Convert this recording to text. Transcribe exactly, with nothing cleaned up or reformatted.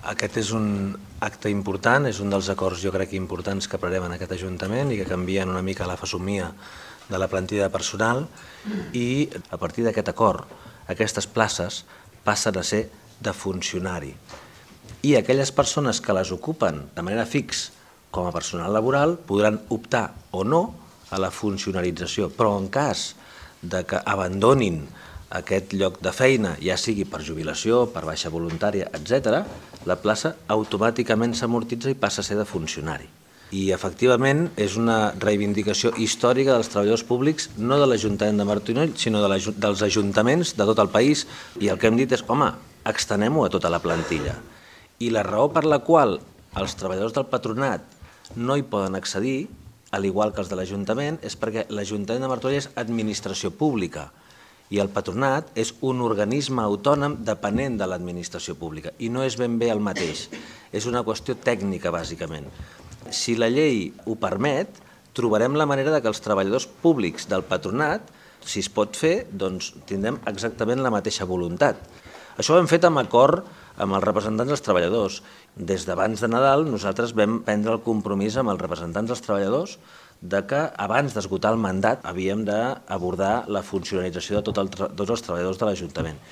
Aquest és un acte important, és un dels acords jo crec importants que prenem en aquest Ajuntament i que canvien una mica la fesomia de la plantilla de personal i a partir d'aquest acord aquestes places passen a ser de funcionari i aquelles persones que les ocupen de manera fix com a personal laboral podran optar o no a la funcionarització, però en cas de que abandonin aquest lloc de feina, ja sigui per jubilació, per baixa voluntària, etcètera, la plaça automàticament s'amortitza i passa a ser de funcionari. I, efectivament, és una reivindicació històrica dels treballadors públics, no de l'Ajuntament de Martorell, sinó de dels ajuntaments de tot el país. I el que hem dit és, home, extenem-ho a tota la plantilla. I la raó per la qual els treballadors del patronat no hi poden accedir, al igual que els de l'Ajuntament, és perquè l'Ajuntament de Martorell és administració pública i el patronat és un organisme autònom dependent de l'administració pública i no és ben bé el mateix. És una qüestió tècnica, bàsicament. Si la llei ho permet, trobarem la manera que els treballadors públics del patronat, si es pot fer, doncs tindrem exactament la mateixa voluntat. Això ho hem fet amb acord amb els representants dels treballadors. Des d'abans de Nadal nosaltres vam prendre el compromís amb els representants dels treballadors de que abans d'esgotar el mandat havíem d'abordar la funcionalització de tots els treballadors de l'Ajuntament.